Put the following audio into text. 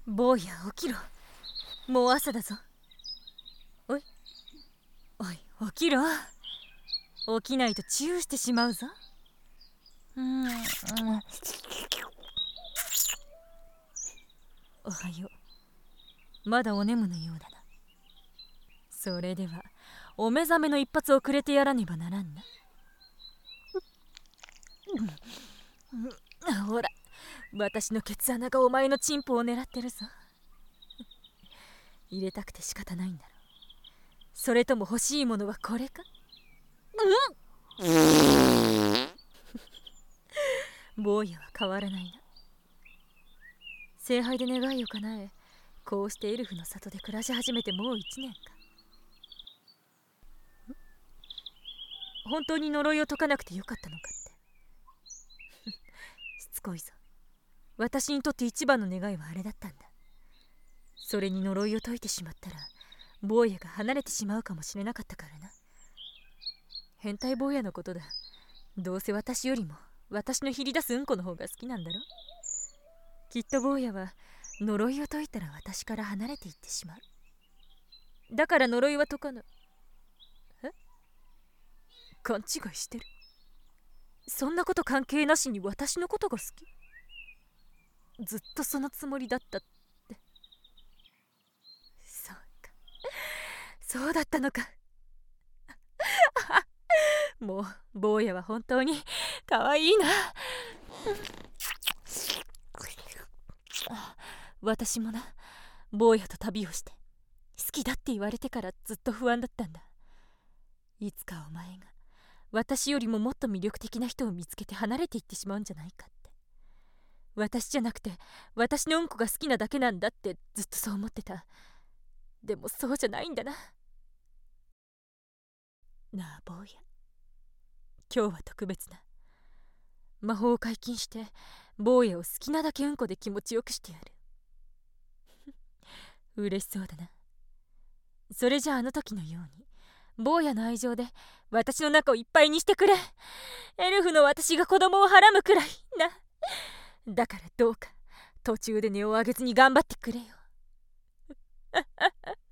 坊や起きろ。もう朝だぞ。おい起きろ。起きないとチューしてしまうぞ。おはよう。まだお眠のようだな。それではお目覚めの一発をくれてやらねばならんな。ほら、私のケツ穴がお前のチンポを狙ってるぞ。入れたくて仕方ないんだろ。それとも欲しいものはこれか？坊やは変わらないな。聖杯で願いを叶え、こうしてエルフの里で暮らし始めてもう1年か。本当に呪いを解かなくてよかったのかって。しつこいぞ。私にとって一番の願いはあれだったんだ。それに呪いを解いてしまったら坊やが離れてしまうかもしれなかったからな。変態坊やのことだ。どうせ私よりも私のひり出すうんこの方が好きなんだろ。きっと坊やは呪いを解いたら私から離れていってしまう。だから呪いは解かぬ。え？勘違いしてる？そんなこと関係なしに私のことが好き？ずっとそのつもりだったって。そうか、そうだったのか。もう坊やは本当に可愛いな。私もな、坊やと旅をして好きだって言われてからずっと不安だったんだ。いつかお前が私よりももっと魅力的な人を見つけて離れていってしまうんじゃないかって。私じゃなくて私のうんこが好きなだけなんだってずっとそう思ってた。でもそうじゃないんだな。なあ坊や、今日は特別だ。魔法を解禁して坊やを好きなだけうんこで気持ちよくしてやる。嬉しそうだな。それじゃあの時のように坊やの愛情で私の中をいっぱいにしてくれ。エルフの私が子供をはらむくらいな。だからどうか途中で音を上げずに頑張ってくれよ。